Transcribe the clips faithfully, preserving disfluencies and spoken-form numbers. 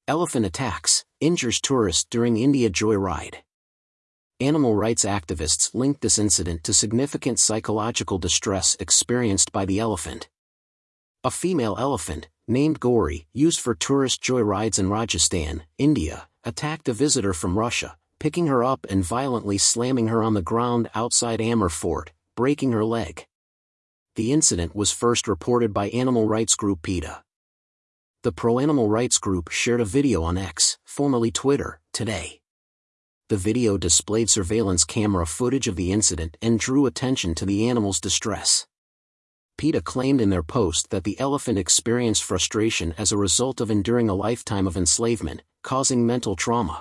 Elephant attacks, injures tourist during India joyride. Animal rights activists linked this incident to significant psychological distress experienced by the elephant. A female elephant, named Gauri, used for tourist joyrides in Rajasthan, India, attacked a visitor from Russia, picking her up and violently slamming her on the ground outside Amer Fort, breaking her leg. The incident was first reported by animal rights group PETA. The pro-animal rights group shared a video on X, formerly Twitter, today. The video displayed surveillance camera footage of the incident and drew attention to the animal's distress. PETA claimed in their post that the elephant experienced frustration as a result of enduring a lifetime of enslavement, causing mental trauma.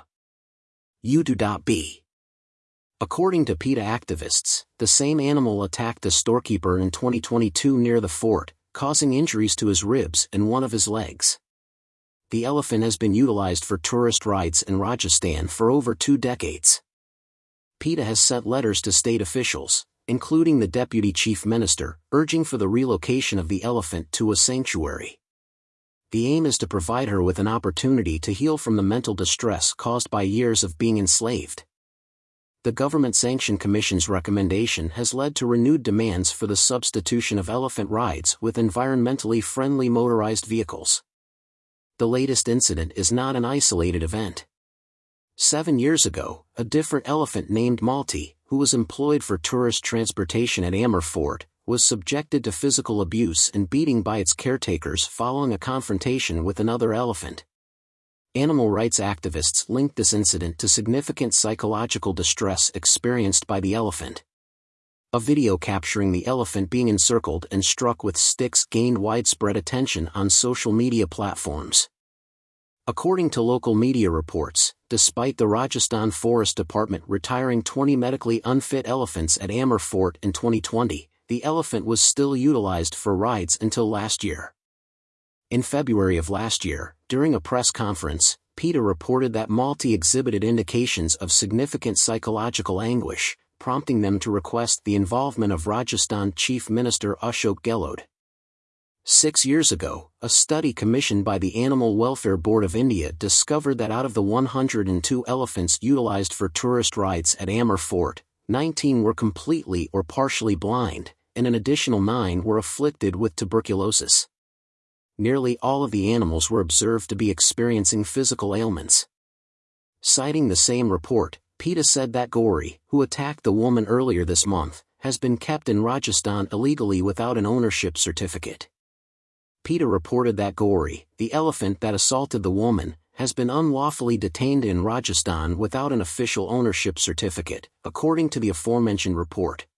U two B. According to PETA activists, the same animal attacked a storekeeper in twenty twenty-two near the fort, causing injuries to his ribs and one of his legs. The elephant has been utilized for tourist rides in Rajasthan for over two decades. PETA has sent letters to state officials, including the Deputy Chief Minister, urging for the relocation of the elephant to a sanctuary. The aim is to provide her with an opportunity to heal from the mental distress caused by years of being enslaved. The Government Sanction Commission's recommendation has led to renewed demands for the substitution of elephant rides with environmentally friendly motorized vehicles. The latest incident is not an isolated event. Seven years ago, a different elephant named Malti, who was employed for tourist transportation at Amer Fort, was subjected to physical abuse and beating by its caretakers following a confrontation with another elephant. Animal rights activists linked this incident to significant psychological distress experienced by the elephant. A video capturing the elephant being encircled and struck with sticks gained widespread attention on social media platforms. According to local media reports, despite the Rajasthan Forest Department retiring twenty medically unfit elephants at Amer Fort in twenty twenty, the elephant was still utilized for rides until last year. In February of last year, during a press conference, PETA reported that Malti exhibited indications of significant psychological anguish, prompting them to request the involvement of Rajasthan Chief Minister Ashok Gehlot. Six years ago, a study commissioned by the Animal Welfare Board of India discovered that out of the one hundred two elephants utilized for tourist rides at Amer Fort, nineteen were completely or partially blind, and an additional nine were afflicted with tuberculosis. Nearly all of the animals were observed to be experiencing physical ailments. Citing the same report, PETA said that Gauri, who attacked the woman earlier this month, has been kept in Rajasthan illegally without an ownership certificate. PETA reported that Gauri, the elephant that assaulted the woman, has been unlawfully detained in Rajasthan without an official ownership certificate, according to the aforementioned report.